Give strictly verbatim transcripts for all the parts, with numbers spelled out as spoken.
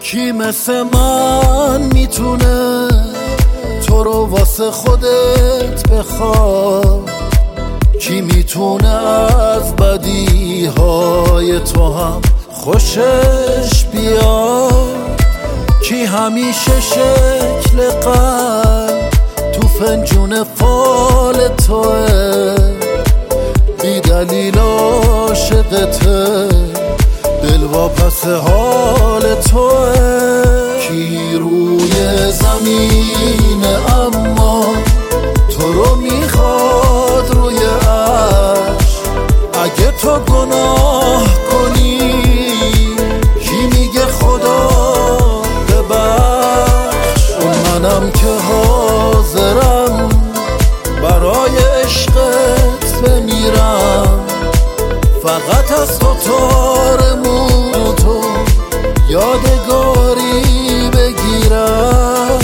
کی مثل من میتونه تو رو واسه خودت بخواد؟ کی میتونه از بدیهای تو هم خوشش بیاد؟ کی همیشه شکل قلب تو فنجون فال توه، بی دلیل عاشقته، دل واپس حال توه. کی روی زمین اما تو رو میخواد روی عرش؟ اگه تو گناه کنی کی میگه خدا ببخش؟ اون منم که حاضرم برای عشقت بمیرم، فقط از تو تارمون تو یادگاری بگیرم.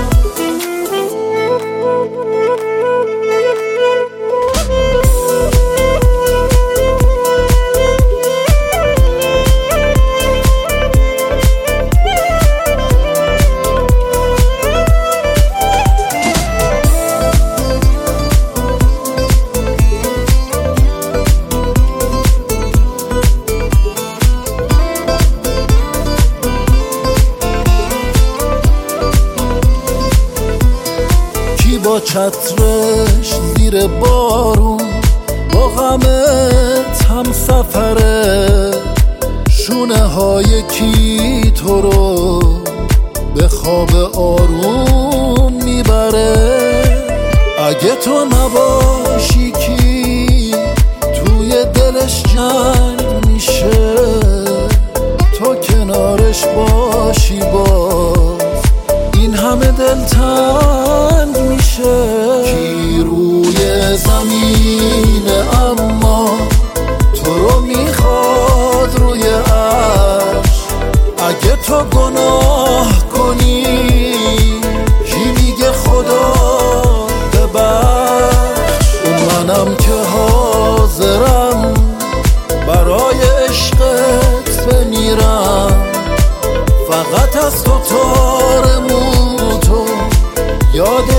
با چترش زیر بارون با غمت هم سفره، شونه های کی تو رو به خواب آروم میبره؟ اگه تو نباشی کی توی دلش جنگ میشه؟ تو کنارش باشی باز این همه دلتنگ میشه. کی روی زمین اما تو رو میخواد روی عرش؟ اگه تو گناه کنی کی میگه خدا ببخش؟ اون منم که حاضرم برای عشقت بمیرم، فقط از تو تارمون تو یاد